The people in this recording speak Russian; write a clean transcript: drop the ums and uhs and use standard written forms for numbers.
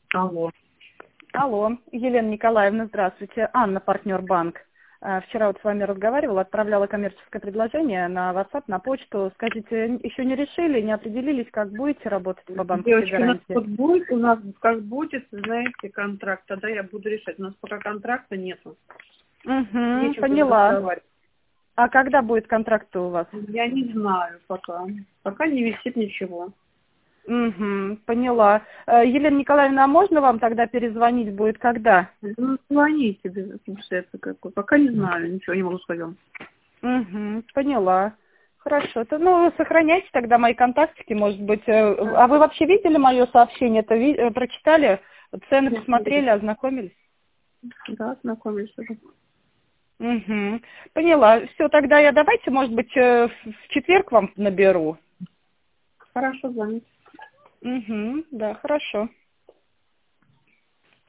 Алло. Алло, Елена Николаевна, здравствуйте. Анна, партнер банк. Вчера вот с вами разговаривала, отправляла коммерческое предложение на WhatsApp, на почту. Скажите, еще не решили, не определились, как будете работать по банковской Девочки, у нас гарантии? вот будет, у нас как будет, знаете, контракт, тогда я буду решать. У нас пока контракта нету. Угу, Нечем даже поняла. разговаривать. А когда будет контракт у вас? Я не знаю пока. Пока не висит ничего. Угу, поняла. Елена Николаевна, а можно вам тогда перезвонить будет когда? Ну, звоните без этого какой. Пока не знаю, ничего не могу сказать. Угу, поняла. Хорошо. Ну, сохраняйте тогда мои контактики, может быть. А вы вообще видели мое сообщение? Это прочитали? Цены посмотрели, ознакомились? Да, знакомились уже. Угу. Поняла. Все, тогда я давайте, может быть, в четверг вам наберу. Хорошо, звоните. Угу. Да, хорошо.